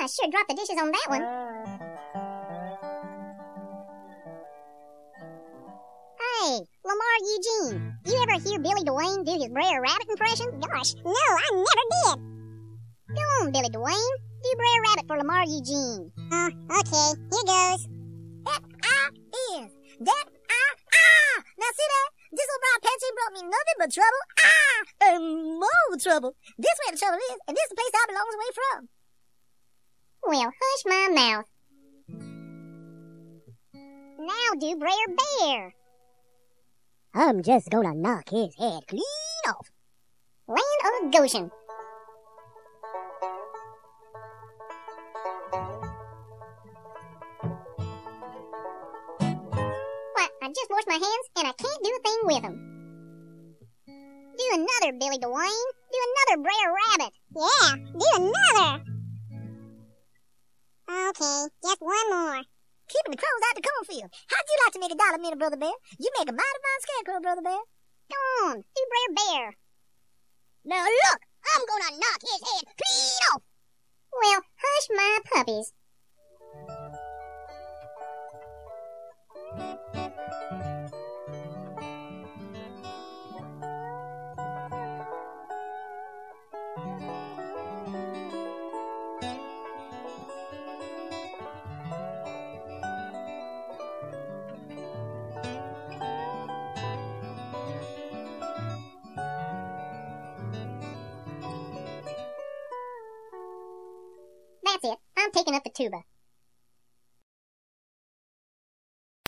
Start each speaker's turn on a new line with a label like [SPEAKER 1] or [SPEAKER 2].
[SPEAKER 1] I sure dropped the dishes on that one. Hey, Lamar Eugene, you ever hear Billy Dwayne do his Brer Rabbit impression?
[SPEAKER 2] Gosh, no, I never did.
[SPEAKER 1] Go on, Billy Dwayne. Do Brer Rabbit for Lamar Eugene.
[SPEAKER 2] Okay, here goes.
[SPEAKER 3] That-I-is. Now see that? This old brown patchy brought me nothing but trouble. And more trouble. This where the trouble is, and this is the place I belongs away from.
[SPEAKER 1] Well, hush my mouth. Now do Brer Bear.
[SPEAKER 2] I'm just gonna knock his head clean off.
[SPEAKER 1] Land of Goshen. Why, I just washed my hands and I can't do a thing with them. Do another, Billy Dwayne. Do another Brer Rabbit.
[SPEAKER 2] Yeah, do another. Okay, just one more.
[SPEAKER 3] Keeping the crows out the cornfield. How'd you like to make $1 a minute, Brother Bear? You make a mighty fine scarecrow, Brother Bear.
[SPEAKER 1] Go on, do Brer Bear.
[SPEAKER 3] Now look, I'm gonna knock his head clean off.
[SPEAKER 1] Well, hush my puppies. That's it. I'm taking up the tuba.